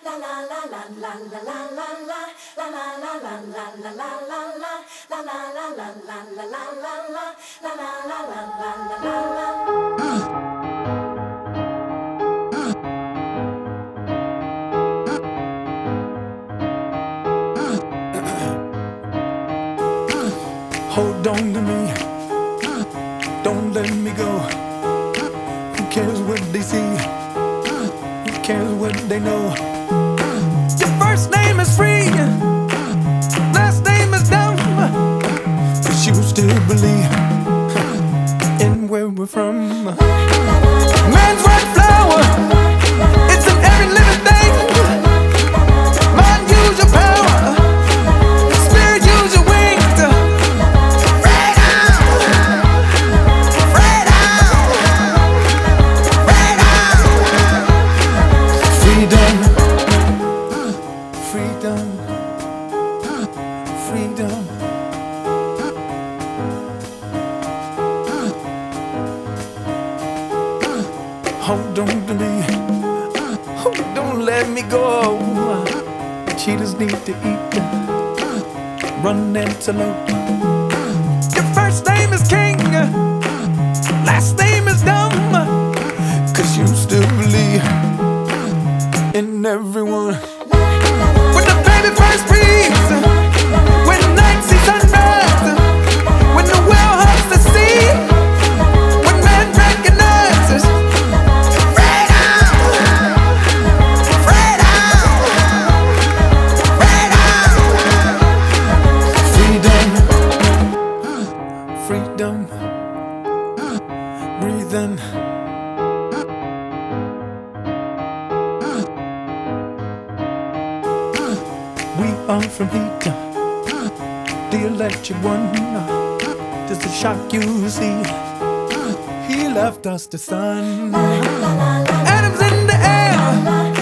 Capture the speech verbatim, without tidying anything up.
Hold on to me, don't let me go. Who cares what they see? Who cares what they know? Your first name is free, last name is dumb, but you still believe in where we're from. Man's white flower, it's in every living thing. Mind, use your power, spirit, use your wings. Freedom, freedom, freedom. Hold on to me, oh, don't let me go. Cheetahs need to eat, run antelope. Your first name is king, last name is dumb, cause you still believe in everyone. When the baby first breathes, when the night sees sunrise, when the whale hugs the sea, when man recognizes freedom, freedom, freedom, freedom, breathing. We are from heat, the electric one. Just to shock you, see, he left us the sun. Atoms in the air,